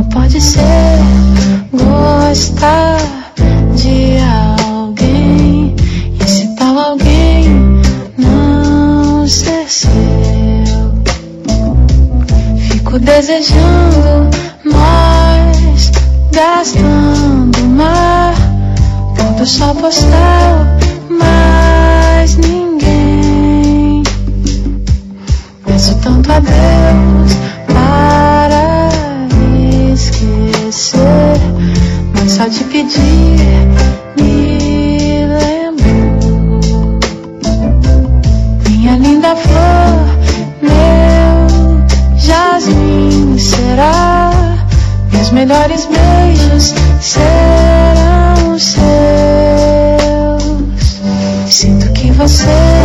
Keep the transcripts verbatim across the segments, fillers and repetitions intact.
pode ser gostar de alguém e esse tal alguém não ser seu. Fico desejando nós gastando mar, pondo só postal, mas ninguém. Peço tanto a Deus para esquecer, mas só te pedir me lembrou. Minha linda flor, meu jasmim será, meus melhores beijos serão seus. Sinto que você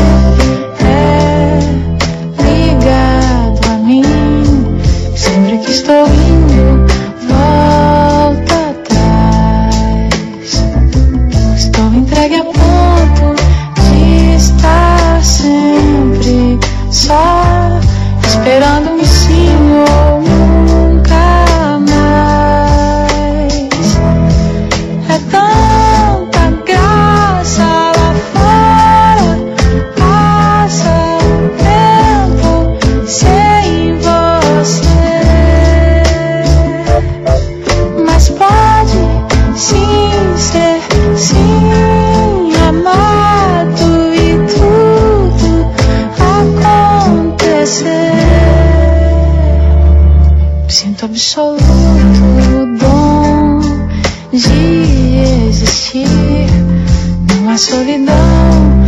é ligado a mim, sempre que estou indo, volta atrás. Estou entregue a ponto de estar sempre só, esperando um sim ou nunca mais. É tanta graça lá fora, passa o tempo sem você, mas pode sim ser sim amado e tudo acontecer. Sinto absoluto dom de existir numa solidão